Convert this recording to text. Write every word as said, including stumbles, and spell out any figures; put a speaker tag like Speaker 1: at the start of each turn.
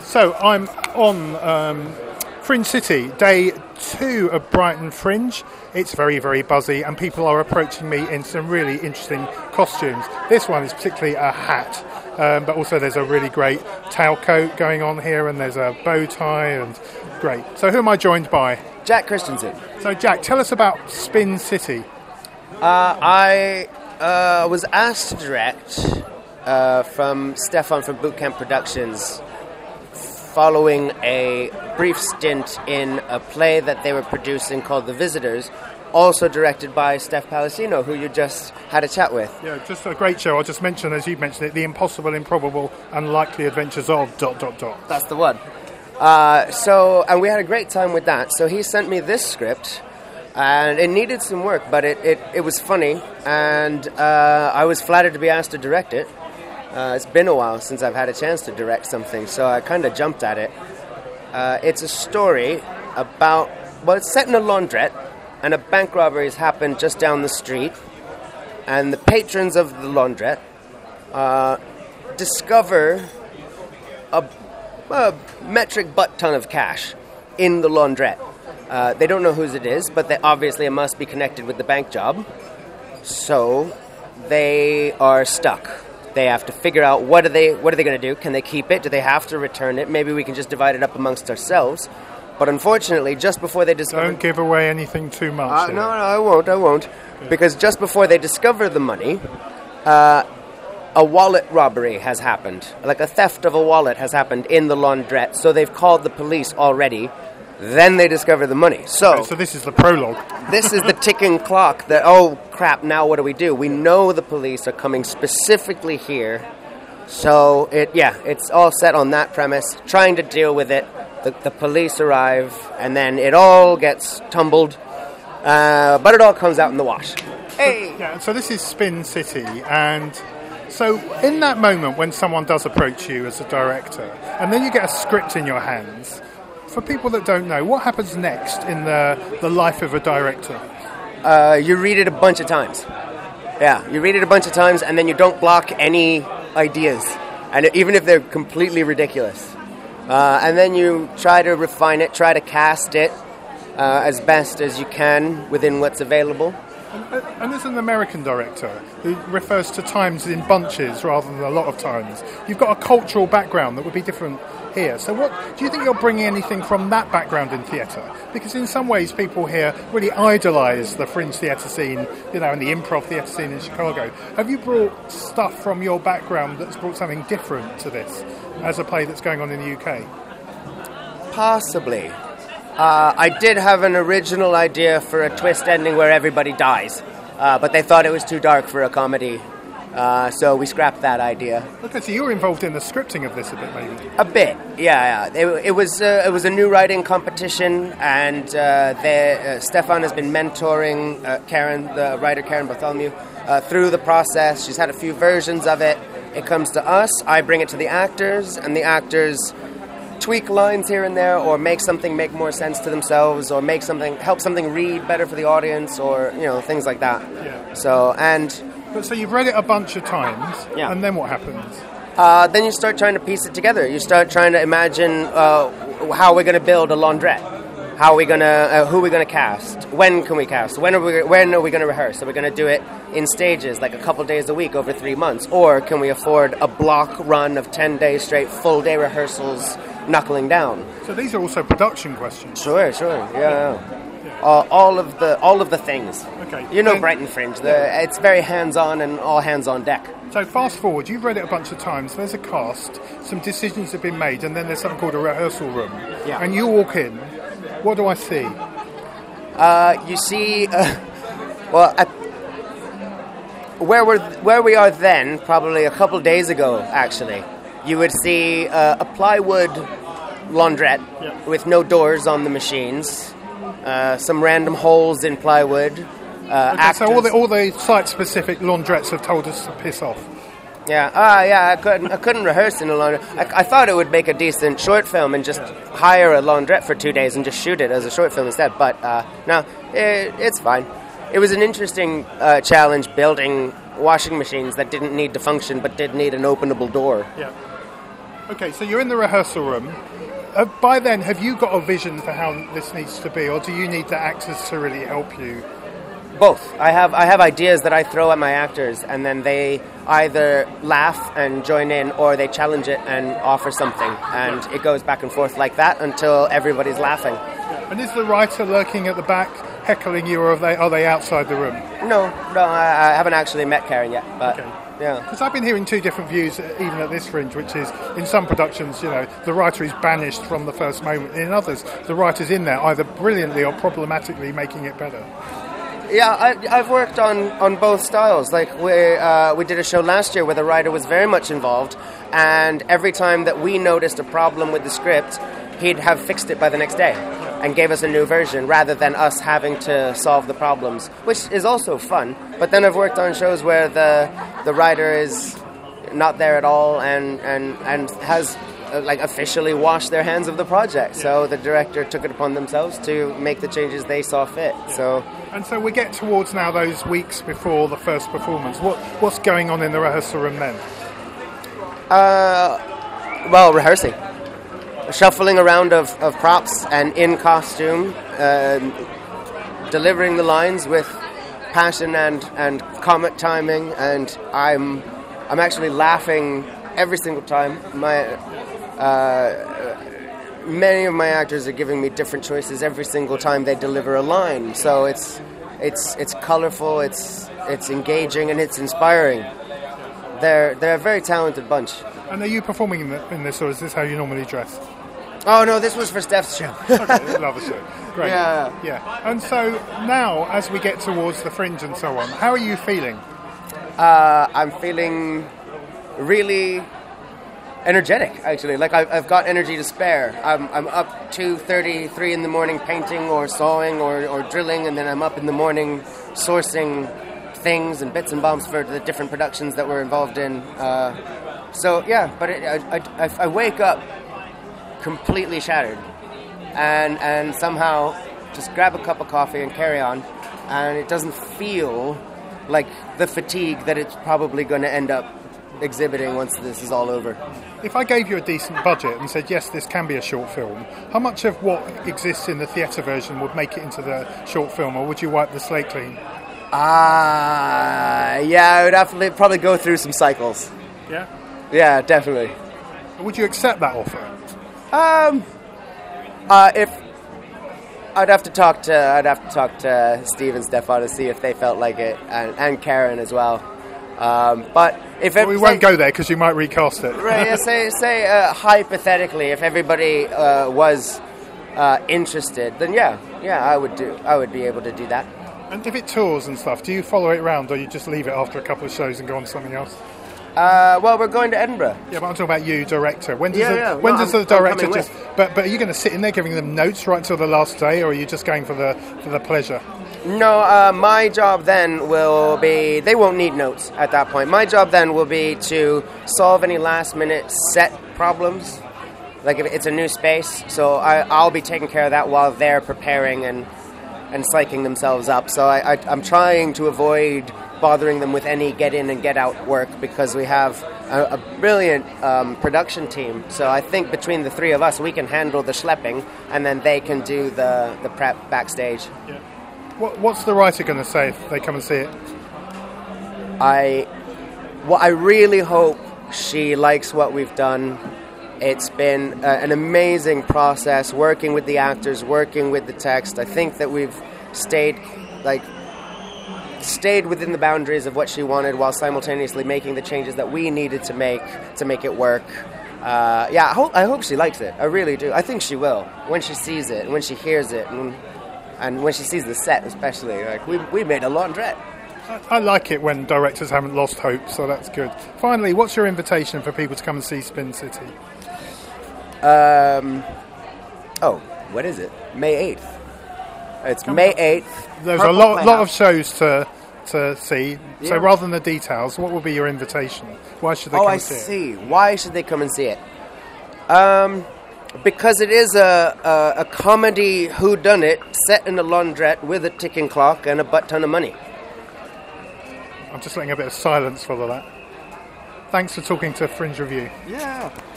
Speaker 1: So I'm on um, Fringe City, day two of Brighton Fringe. It's very, very buzzy, and people are approaching me in some really interesting costumes. This one is particularly a hat, um, but also there's a really great tailcoat going on here, and there's a bow tie, and great. So who am I joined by?
Speaker 2: Jack Christensen.
Speaker 1: So Jack, tell us about Spin City.
Speaker 2: Uh, I uh, was asked to direct uh, from Stefan from Bootcamp Productions, following a brief stint in a play that they were producing called The Visitors, also directed by Steph Palacino, who you just had a chat with.
Speaker 1: Yeah, just a great show. I'll just mention, as you mentioned it, The Impossible, Improbable, Unlikely Adventures of... dot, dot, dot.
Speaker 2: That's the one. Uh, so, and we had a great time with that. So he sent me this script, and it needed some work, but it, it, it was funny, and uh, I was flattered to be asked to direct it. Uh, it's been a while since I've had a chance to direct something, so I kind of jumped at it. Uh, it's a story about, well, it's set in a laundrette, and a bank robbery has happened just down the street, and the patrons of the laundrette uh, discover a, a metric butt ton of cash in the laundrette. Uh, they don't know whose it is, but they, obviously it must be connected with the bank job, so they are stuck. They have to figure out what are they what are they going to do? Can they keep it? Do they have to return it? Maybe we can just divide it up amongst ourselves. But unfortunately, just before they discover...
Speaker 1: Don't give away anything too much.
Speaker 2: Uh, no, no, I won't, I won't. Yeah. Because just before they discover the money, uh, a wallet robbery has happened. Like a theft of a wallet has happened in the laundrette. So they've called the police already. Then they discover the money. So,
Speaker 1: okay, so this is the prologue.
Speaker 2: This is the ticking clock that, oh, crap, now what do we do? We know the police are coming specifically here. So, it yeah, it's all set on that premise, trying to deal with it. The, the police arrive, and then it all gets tumbled. Uh, but it all comes out in the wash. Hey!
Speaker 1: So, yeah, so this is Spin City, and so in that moment when someone does approach you as a director, and then you get a script in your hands... For people that don't know, what happens next in the the life of a director?
Speaker 2: Uh, you read it a bunch of times. Yeah, you read it a bunch of times, and then you don't block any ideas, and even if they're completely ridiculous. Uh, and then you try to refine it, try to cast it uh, as best as you can within what's available.
Speaker 1: And, and as an American director who refers to times in bunches rather than a lot of times, you've got a cultural background that would be different here. So what do you think you're bringing anything from that background in theatre? Because in some ways people here really idolise the fringe theatre scene, you know, and the improv theatre scene in Chicago. Have you brought stuff from your background that's brought something different to this as a play that's going on in the U K?
Speaker 2: Possibly. Uh, I did have an original idea for a twist ending where everybody dies, uh, but they thought it was too dark for a comedy. Uh, so we scrapped that idea.
Speaker 1: Okay, so you were involved in the scripting of this a bit, maybe?
Speaker 2: A bit, yeah. yeah. It, it was uh, it was a new writing competition, and uh, they, uh, Stefan has been mentoring uh, Karen, the writer Karen Bartholomew, uh, through the process. She's had a few versions of it. It comes to us. I bring it to the actors, and the actors tweak lines here and there, or make something make more sense to themselves, or make something help something read better for the audience, or you know things like that.
Speaker 1: Yeah.
Speaker 2: So and.
Speaker 1: But so you've read it a bunch of times,
Speaker 2: yeah.
Speaker 1: And then what happens?
Speaker 2: Uh, then you start trying to piece it together. You start trying to imagine uh, how we're going to build a laundrette. How are we going to? Uh, who are we going to cast? When can we cast? When are we? When are we going to rehearse? Are we going to do it in stages, like a couple days a week over three months, or can we afford a block run of ten days straight, full day rehearsals, knuckling down?
Speaker 1: So these are also production questions.
Speaker 2: Sure, sure, yeah. yeah. Uh, all of the all of the things.
Speaker 1: Okay.
Speaker 2: You know
Speaker 1: then,
Speaker 2: Brighton Fringe. The, yeah. It's very hands-on and all hands on deck.
Speaker 1: So fast forward, you've read it a bunch of times. There's a cast, some decisions have been made, and then there's something called a rehearsal room.
Speaker 2: Yeah.
Speaker 1: And you walk in. What do I see?
Speaker 2: Uh, you see, uh, well, at where we're where we are then, probably a couple days ago, actually, you would see uh, a plywood laundrette yeah. with no doors on the machines. Uh, some random holes in plywood. Uh,
Speaker 1: okay, so all the all the site-specific laundrettes have told us to piss off.
Speaker 2: Yeah, ah, yeah. I couldn't I couldn't rehearse in a laundrette. I, I thought it would make a decent short film and just yeah. hire a laundrette for two days and just shoot it as a short film instead. But uh, no, it, it's fine. It was an interesting uh, challenge building washing machines that didn't need to function but did need an openable door.
Speaker 1: Yeah. Okay, so you're in the rehearsal room. Uh, by then, have you got a vision for how this needs to be, or do you need the actors to really help you?
Speaker 2: Both. I have I have ideas that I throw at my actors, and then they either laugh and join in, or they challenge it and offer something, and it goes back and forth like that until everybody's laughing.
Speaker 1: And is the writer lurking at the back, heckling you, or are they are they outside the room?
Speaker 2: No, no, I, I haven't actually met Karen yet, but
Speaker 1: Okay.
Speaker 2: yeah.
Speaker 1: Because I've been hearing two different views, uh, even at this Fringe, which is, in some productions, you know, the writer is banished from the first moment. In others, the writer's in there, either brilliantly or problematically making it better.
Speaker 2: Yeah, I, I've worked on, on both styles. Like we uh, we did a show last year where the writer was very much involved, and every time that we noticed a problem with the script, he'd have fixed it by the next day and gave us a new version rather than us having to solve the problems, which is also fun. But then I've worked on shows where the the writer is not there at all and and and has uh, like officially washed their hands of the project. So the director took it upon themselves to make the changes they saw fit. So.
Speaker 1: And so we get towards now those weeks before the first performance. What What's going on in the rehearsal room then?
Speaker 2: Uh, well, rehearsing. Shuffling around of, of props and in costume, uh, delivering the lines with passion and, and comic timing, and I'm I'm actually laughing every single time. My uh, many of my actors are giving me different choices every single time they deliver a line, so it's it's it's colorful, it's it's engaging, and it's inspiring. They're they're a very talented bunch.
Speaker 1: And are you performing in, the, in this, or is this how you normally dress?
Speaker 2: Oh no, this was for Steph's show.
Speaker 1: Okay, love the show. Great.
Speaker 2: Yeah.
Speaker 1: Yeah. And so now, as we get towards the Fringe and so on, how are you feeling?
Speaker 2: Uh, I'm feeling really energetic, actually. Like I've, I've got energy to spare. I'm, I'm up two thirty-three in the morning painting or sawing or, or drilling, and then I'm up in the morning sourcing things and bits and bobs for the different productions that we're involved in. Uh, so yeah, but it, I, I, I wake up completely shattered, and and somehow just grab a cup of coffee and carry on, and it doesn't feel like the fatigue that it's probably going to end up exhibiting once this is all over.
Speaker 1: If I gave you a decent budget and said, yes, this can be a short film, how much of what exists in the theatre version would make it into the short film, or would you wipe the slate clean?
Speaker 2: Ah, uh, yeah, I would have to probably go through some cycles.
Speaker 1: Yeah?
Speaker 2: Yeah, definitely.
Speaker 1: Would you accept that offer?
Speaker 2: Um, uh, if I'd have to talk to, I'd have to talk to Steve and Stefan to see if they felt like it, and, and Karen as well. Um, but if
Speaker 1: well,
Speaker 2: it,
Speaker 1: we
Speaker 2: say,
Speaker 1: won't go there because you might recast it.
Speaker 2: Right? Yeah, say, say uh, hypothetically, if everybody uh, was uh, interested, then yeah, yeah, I would do, I would be able to do that.
Speaker 1: And if it tours and stuff, do you follow it around, or you just leave it after a couple of shows and go on to something else?
Speaker 2: Uh, well, we're going to Edinburgh.
Speaker 1: Yeah, but I'm talking about you, director. When does
Speaker 2: yeah,
Speaker 1: the,
Speaker 2: yeah.
Speaker 1: when
Speaker 2: no,
Speaker 1: does
Speaker 2: I'm,
Speaker 1: the director
Speaker 2: I'm
Speaker 1: just? But but are you going to sit in there giving them notes right till the last day, or are you just going for the for the pleasure?
Speaker 2: No, uh, my job then will be. They won't need notes at that point. My job then will be to solve any last minute set problems. Like if it's a new space, so I, I'll be taking care of that while they're preparing and and psyching themselves up. So I, I, I'm trying to avoid bothering them with any get in and get out work because we have a, a brilliant um, production team. So I think between the three of us, we can handle the schlepping, and then they can do the, the prep backstage.
Speaker 1: Yeah. What, what's the writer going to say if they come and see it?
Speaker 2: I, well, I really hope she likes what we've done. It's been uh, an amazing process working with the actors, working with the text. I think that we've stayed like stayed within the boundaries of what she wanted while simultaneously making the changes that we needed to make to make it work. Uh, yeah, I hope, I hope she likes it. I really do. I think she will when she sees it and when she hears it and, and when she sees the set especially. Like we we made a laundrette.
Speaker 1: I like it when directors haven't lost hope, so that's good. Finally, what's your invitation for people to come and see Spin City?
Speaker 2: Um, oh, what is it? May eighth. It's come May eighth.
Speaker 1: There's Purple a lot, lot of shows to to see. Yeah. So rather than the details, what will be your invitation? Why should they
Speaker 2: oh,
Speaker 1: come
Speaker 2: I
Speaker 1: and see
Speaker 2: see.
Speaker 1: it?
Speaker 2: Why should they come and see it? Um, because it is a, a, a comedy whodunit set in a laundrette with a ticking clock and a butt ton of money.
Speaker 1: I'm just letting a bit of silence follow that. Thanks for talking to Fringe Review.
Speaker 2: Yeah.